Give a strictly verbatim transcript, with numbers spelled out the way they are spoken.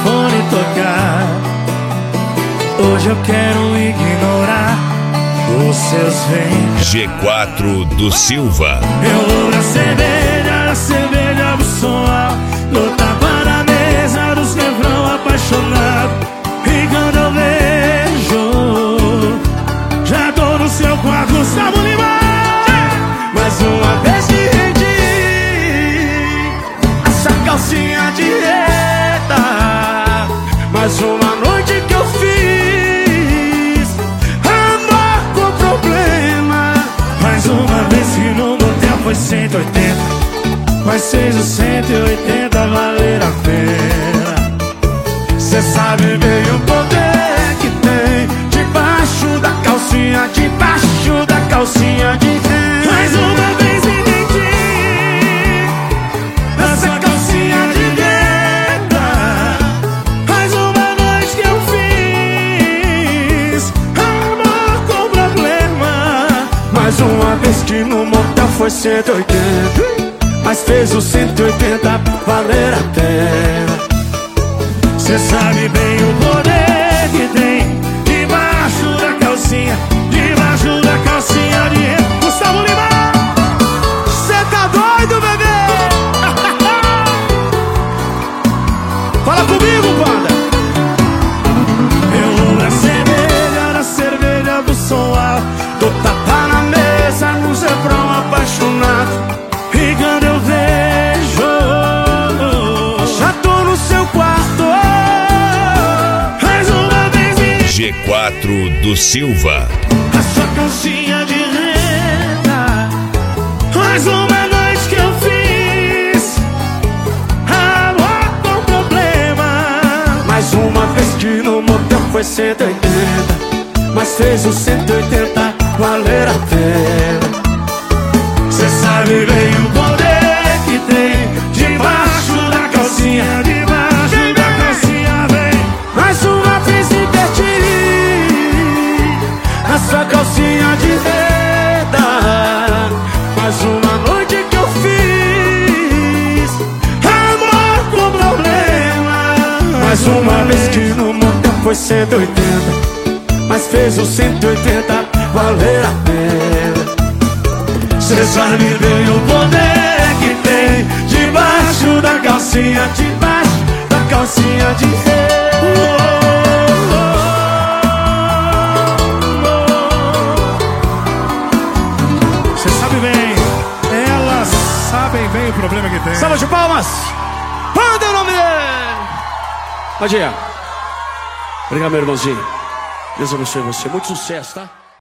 telefone tocar. Hoje eu quero ignorar os seus ventos. G quatro do Silva. Eu vou na cerveja, a cerveja do som alto, no tapa na mesa dos refrão apaixonado. E quando eu vejo, já tô no seu quarto, Gustavo Lima. Mais uma vez te rendi, essa calcinha de reta. Mais uma noite que eu fiz amor com problema. Mais uma vez que no motel foi cento e oitenta, mas fez o cento e oitenta valer a pena. Cê sabe bem o poder que tem debaixo da calcinha, debaixo da calcinha de renda. Mais uma vez entendi, essa calcinha de renda. Mais uma noite que eu fiz amor com problema. Mais uma vez que no motel foi cento e oitenta, mas fez o cento e oitenta valer a pena. Cê sabe bem o poder que tem debaixo da calcinha, debaixo da calcinha de renda. Gustavo Lima, cê tá doido, bebê? Fala comigo, banda. Eu vou na cerveja, na cerveja do som alto, dou tapa na mesa, no refrão apaixonado. E quando eu vejo, já tô no seu quarto. G quatro do Silva. A sua calcinha de renda. Mais uma noite que eu fiz amor com problema. Mais uma vez que no motel foi cento e oitenta, mas fez o cento e oitenta valer a pena. Cê sabe bem o poder que tem debaixo da calcinha, debaixo da calcinha, vem. Mais uma vez essa calcinha de renda. Mais uma noite que eu fiz amor com problema. Mais uma vez que no motel foi cento e oitenta, mas fez o cento e oitenta valer a pena. Cê sabe bem o poder que tem debaixo da calcinha, debaixo da calcinha de renda. Sabem bem o problema que tem. Salva de palmas! Manda o nome dele! Bom dia. Obrigado, meu irmãozinho. Deus abençoe você. Muito sucesso, tá?